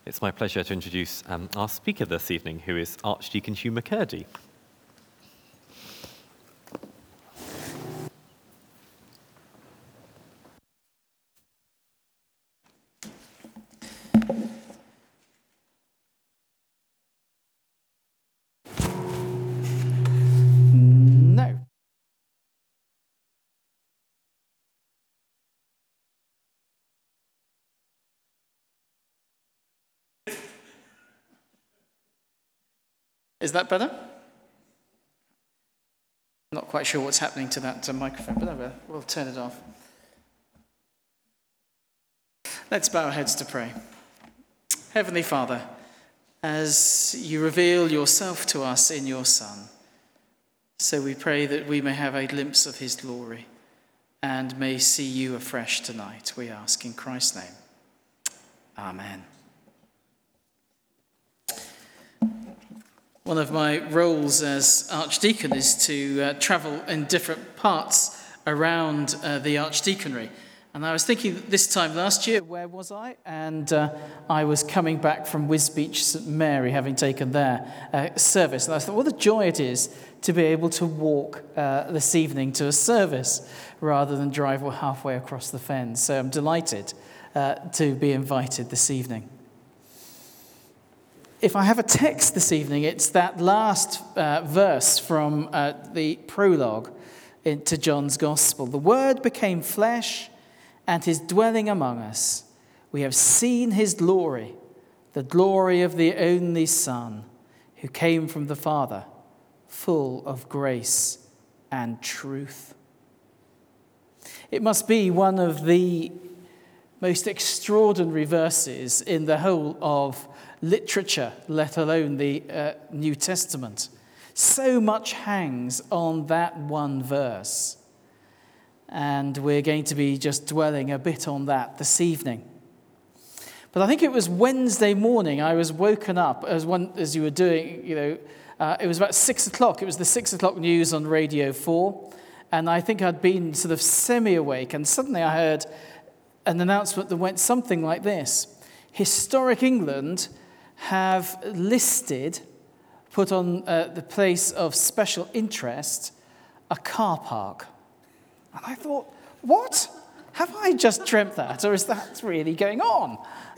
It's my pleasure to introduce our speaker this evening, who is Archdeacon Hugh McCurdy. No. Is that better? Not quite sure what's happening to that microphone, but we'll turn it off. Let's bow our heads to pray. Heavenly Father, as you reveal yourself to us in your Son, so we pray that we may have a glimpse of his glory and may see you afresh tonight, we ask in Christ's name. Amen. One of my roles as Archdeacon is to travel in different parts around the Archdeaconry. And I was thinking this time last year, where was I? And I was coming back from Wisbech St Mary, having taken their service. And I thought, what a joy it is to be able to walk this evening to a service rather than drive halfway across the fens. So I'm delighted to be invited this evening. If I have a text this evening, it's that last verse from the prologue into John's Gospel. The Word became flesh and is dwelling among us. We have seen his glory, the glory of the only Son, who came from the Father, full of grace and truth. It must be one of the most extraordinary verses in the whole of literature, let alone the New Testament. So much hangs on that one verse. And we're going to be just dwelling a bit on that this evening. But I think it was Wednesday morning I was woken up as you were doing, it was about 6 o'clock. It was the 6 o'clock news on Radio 4. And I think I'd been sort of semi-awake. And suddenly I heard an announcement that went something like this. Historic England have put on the place of special interest, a car park. And I thought, what? Have I just dreamt that? Or is that really going on?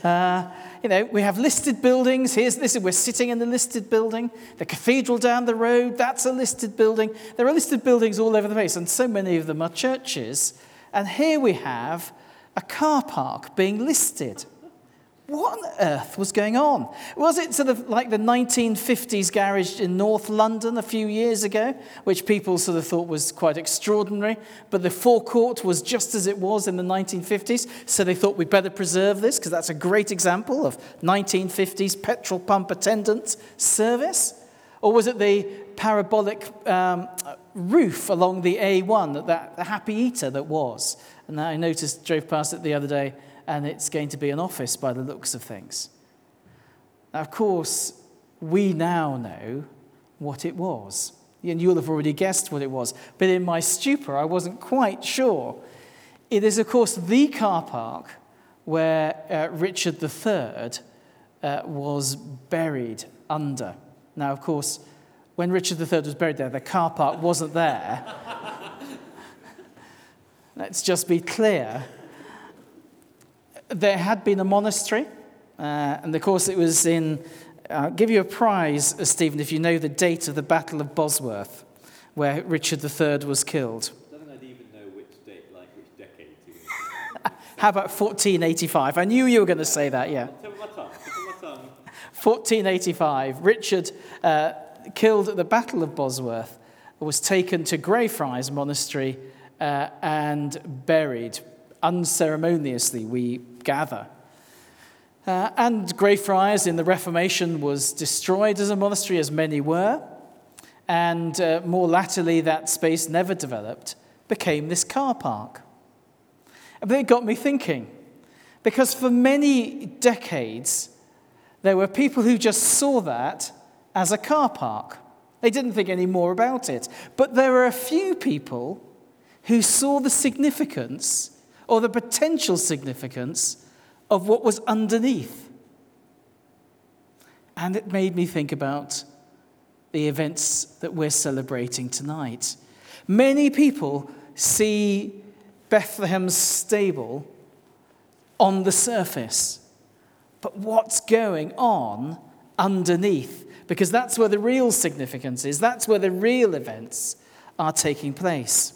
We have listed buildings. We're sitting in the listed building. The cathedral down the road, that's a listed building. There are listed buildings all over the place, and so many of them are churches. And here we have a car park being listed. What on earth was going on? Was it sort of like the 1950s garage in North London a few years ago, which people sort of thought was quite extraordinary, but the forecourt was just as it was in the 1950s, so they thought we'd better preserve this, because that's a great example of 1950s petrol pump attendant service? Or was it the parabolic roof along the A1, the Happy Eater that was? And I drove past it the other day, and it's going to be an office by the looks of things. Now, of course, we now know what it was. And you'll have already guessed what it was. But in my stupor, I wasn't quite sure. It is, of course, the car park where Richard III was buried under. Now, of course, when Richard III was buried there, the car park wasn't there. Let's just be clear. There had been a monastery, and of course it was I'll give you a prize, Stephen, if you know the date of the Battle of Bosworth, where Richard III was killed. I don't even know which decade. How about 1485? I knew you were going to say that, yeah. Tell me my tongue. 1485, Richard, killed at the Battle of Bosworth, was taken to Greyfriars Monastery and buried unceremoniously, we gather. And Greyfriars in the Reformation was destroyed as a monastery, as many were. And more latterly, that space never developed, became this car park. But it got me thinking, because for many decades, there were people who just saw that as a car park. They didn't think any more about it. But there were a few people who saw the significance or the potential significance of what was underneath. And it made me think about the events that we're celebrating tonight. Many people see Bethlehem's stable on the surface, but what's going on underneath? Because that's where the real significance is. That's where the real events are taking place.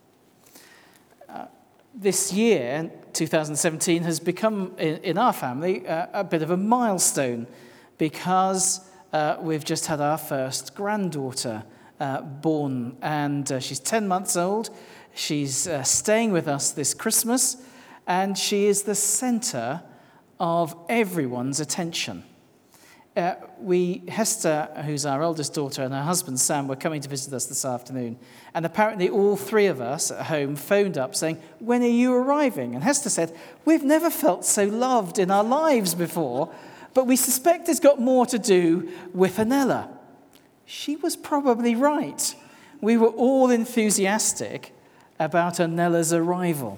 This year, 2017, has become, in our family, a bit of a milestone because we've just had our first granddaughter born, and she's 10 months old. She's staying with us this Christmas, and she is the center of everyone's attention. Hester, who's our eldest daughter, and her husband Sam were coming to visit us this afternoon. And apparently all three of us at home phoned up saying, "When are you arriving?" And Hester said, "We've never felt so loved in our lives before, but we suspect it's got more to do with Anella." She was probably right. We were all enthusiastic about Anella's arrival.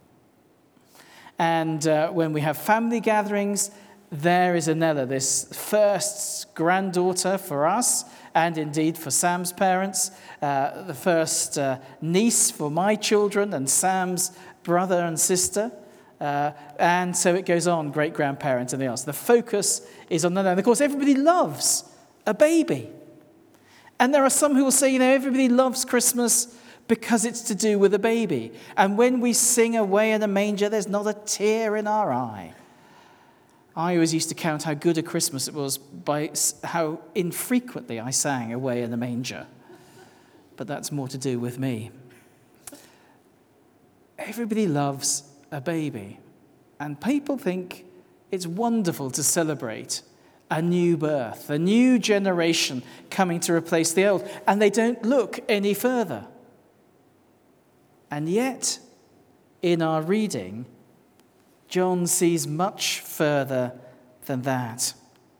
And when we have family gatherings, there is Anella, this first granddaughter for us, and indeed for Sam's parents, the first niece for my children and Sam's brother and sister. And so it goes on, great-grandparents and everything else. The focus is on Anella. And of course, everybody loves a baby. And there are some who will say, everybody loves Christmas because it's to do with a baby. And when we sing Away in a Manger, there's not a tear in our eye. I always used to count how good a Christmas it was by how infrequently I sang Away in the Manger. But that's more to do with me. Everybody loves a baby. And people think it's wonderful to celebrate a new birth, a new generation coming to replace the old. And they don't look any further. And yet, in our reading, John sees much further than that.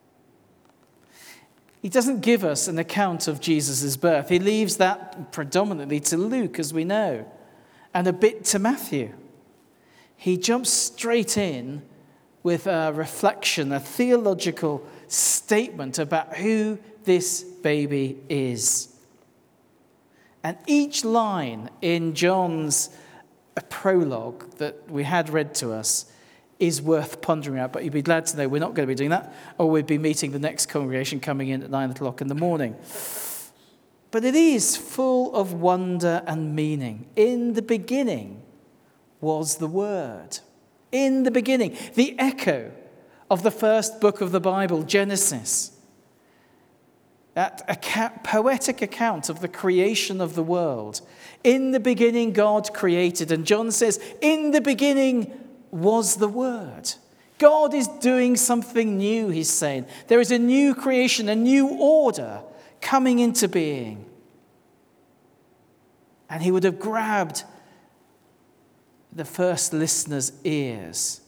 He doesn't give us an account of Jesus' birth. He leaves that predominantly to Luke, as we know, and a bit to Matthew. He jumps straight in with a reflection, a theological statement about who this baby is. And each line in John's prologue that we had read to us is worth pondering out, but you'd be glad to know we're not going to be doing that, or we'd be meeting the next congregation coming in at 9 o'clock in the morning. But it is full of wonder and meaning. In the beginning was the Word. In the beginning, the echo of the first book of the Bible, Genesis. That poetic account of the creation of the world. In the beginning, God created. And John says, in the beginning was the Word. God is doing something new, he's saying. There is a new creation, a new order coming into being. And he would have grabbed the first listener's ears.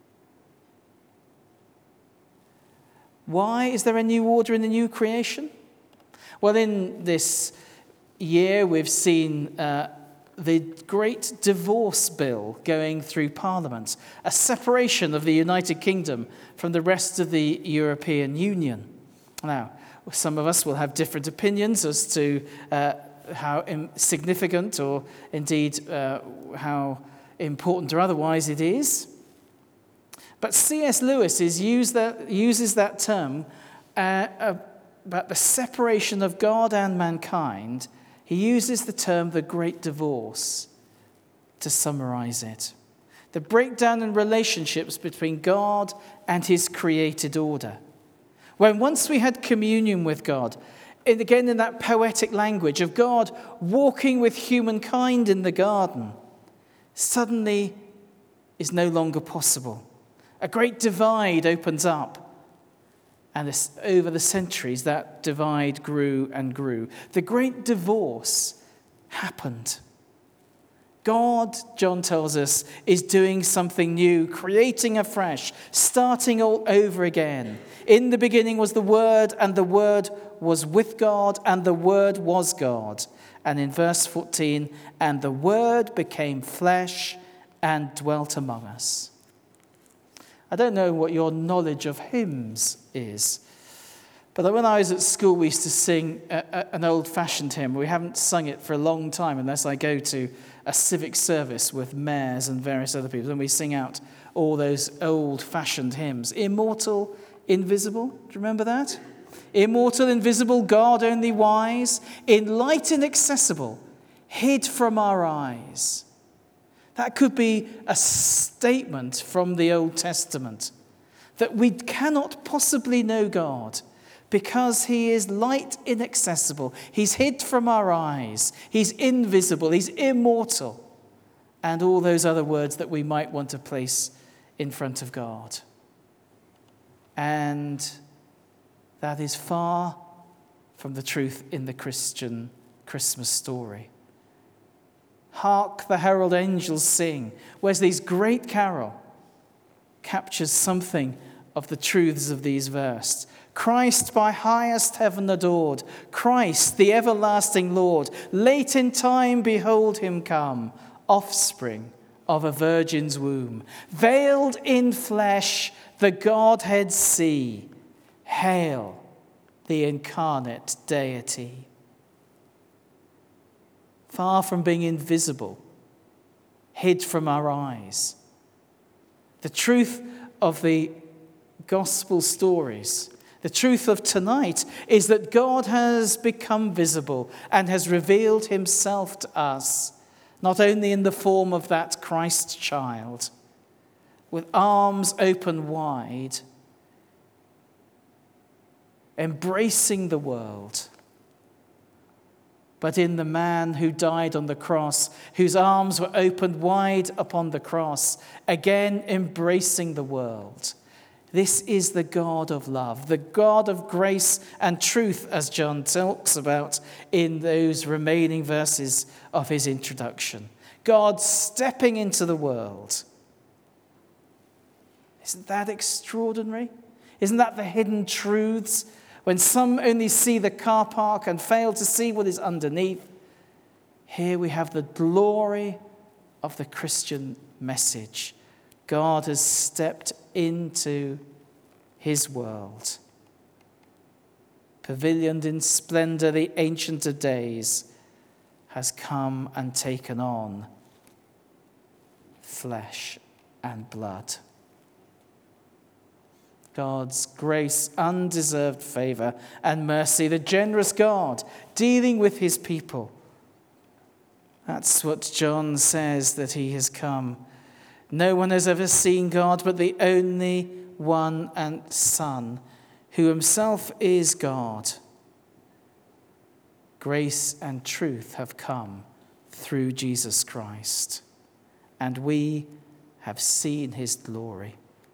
Why is there a new order in the new creation? Well, in this year, we've seen the great divorce bill going through Parliament, a separation of the United Kingdom from the rest of the European Union. Now, some of us will have different opinions as to how significant or indeed how important or otherwise it is. But C.S. Lewis uses that term about the separation of God and mankind. He uses the term the Great Divorce to summarize it. The breakdown in relationships between God and his created order. When once we had communion with God, and again in that poetic language of God walking with humankind in the garden, suddenly is no longer possible. A great divide opens up. And over the centuries, that divide grew and grew. The great divorce happened. God, John tells us, is doing something new, creating afresh, starting all over again. In the beginning was the Word, and the Word was with God, and the Word was God. And in verse 14, and the Word became flesh and dwelt among us. I don't know what your knowledge of hymns is, But when I was at school, we used to sing an old-fashioned hymn. We haven't sung it for a long time unless I go to a civic service with mayors and various other people. And we sing out all those old-fashioned hymns. Immortal, invisible. Do you remember that? Immortal, invisible, God only wise, in light inaccessible, hid from our eyes. That could be a statement from the Old Testament that we cannot possibly know God because he is light inaccessible. He's hid from our eyes. He's invisible. He's immortal. And all those other words that we might want to place in front of God. And that is far from the truth in the Christian Christmas story. Hark the herald angels sing. Wesley's great carol captures something of the truths of these verses. Christ by highest heaven adored, Christ the everlasting Lord, late in time behold him come, offspring of a virgin's womb, veiled in flesh the Godhead see, hail the incarnate deity. Far from being invisible, hid from our eyes. The truth of the gospel stories, the truth of tonight, is that God has become visible and has revealed himself to us, not only in the form of that Christ child, with arms open wide, embracing the world, but in the man who died on the cross, whose arms were opened wide upon the cross, again embracing the world. This is the God of love, the God of grace and truth, as John talks about in those remaining verses of his introduction. God stepping into the world. Isn't that extraordinary? Isn't that the hidden truths? When some only see the car park and fail to see what is underneath, here we have the glory of the Christian message. God has stepped into his world. Pavilioned in splendor, the Ancient of Days has come and taken on flesh and blood. God's grace, undeserved favor and mercy, the generous God dealing with his people. That's what John says that he has come. No one has ever seen God but the only one and Son, who himself is God. Grace and truth have come through Jesus Christ, and we have seen his glory.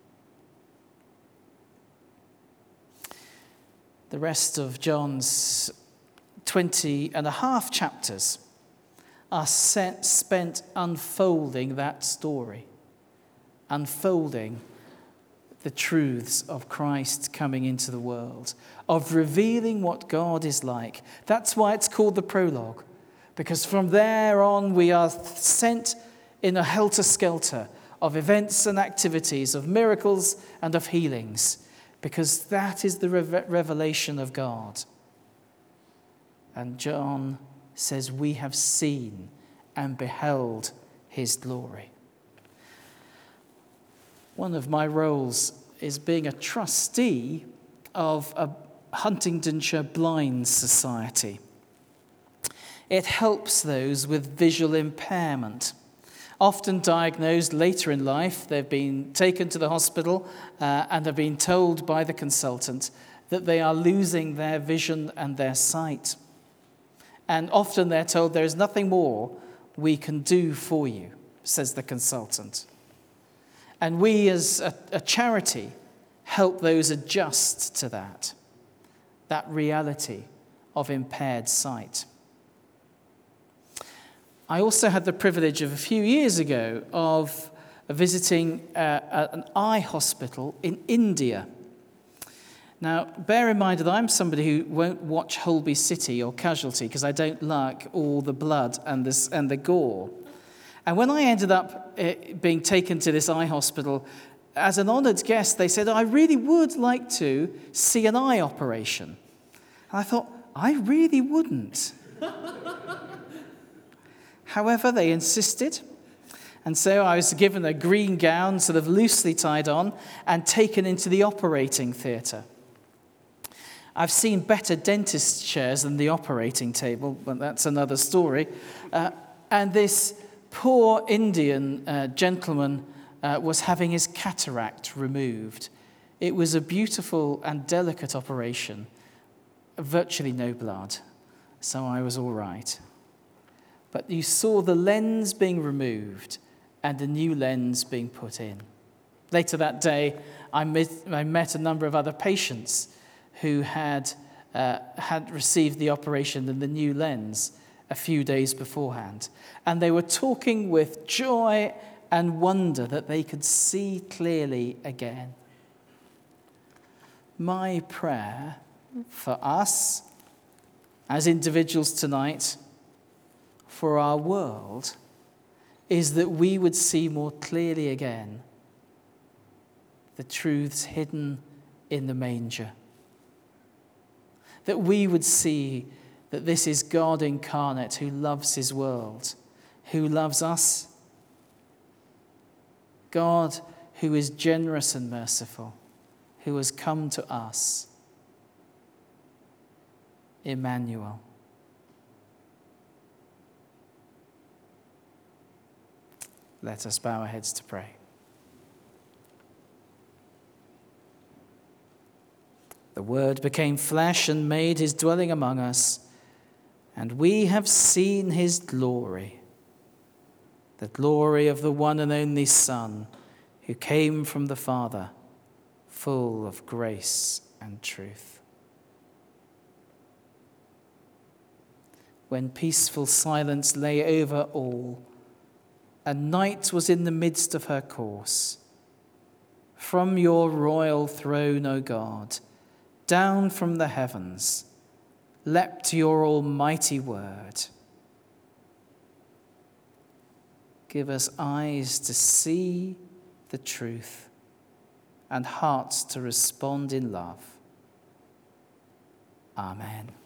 The rest of John's 20 and a half chapters are spent unfolding that story, unfolding the truths of Christ coming into the world, of revealing what God is like. That's why it's called the prologue, because from there on we are sent in a helter-skelter of events and activities, of miracles and of healings, because that is the revelation of God. And John says, we have seen and beheld his glory. One of my roles is being a trustee of a Huntingdonshire Blind Society. It helps those with visual impairment. Often diagnosed later in life, they've been taken to the hospital and have been told by the consultant that they are losing their vision and their sight. And often they're told there is nothing more we can do for you, says the consultant. And we as a charity help those adjust to that reality of impaired sight. I also had the privilege of a few years ago of visiting an eye hospital in India. Now, bear in mind that I'm somebody who won't watch Holby City or Casualty because I don't like all the blood and the gore. And when I ended up being taken to this eye hospital, as an honoured guest, they said, I really would like to see an eye operation. And I thought, I really wouldn't. However, they insisted. And so I was given a green gown, sort of loosely tied on, and taken into the operating theatre. I've seen better dentist chairs than the operating table, but that's another story. And this poor Indian gentleman was having his cataract removed. It was a beautiful and delicate operation, virtually no blood, so I was all right. But you saw the lens being removed and a new lens being put in. Later that day, I met a number of other patients who had received the operation and the new lens a few days beforehand. And they were talking with joy and wonder that they could see clearly again. My prayer for us as individuals tonight, for our world, is that we would see more clearly again the truths hidden in the manger. That we would see that this is God incarnate who loves his world, who loves us. God who is generous and merciful, who has come to us. Emmanuel. Let us bow our heads to pray. The Word became flesh and made his dwelling among us, and we have seen his glory, the glory of the one and only Son, who came from the Father, full of grace and truth. When peaceful silence lay over all, and night was in the midst of her course, from your royal throne, O God, down from the heavens, leapt your almighty word. Give us eyes to see the truth and hearts to respond in love. Amen.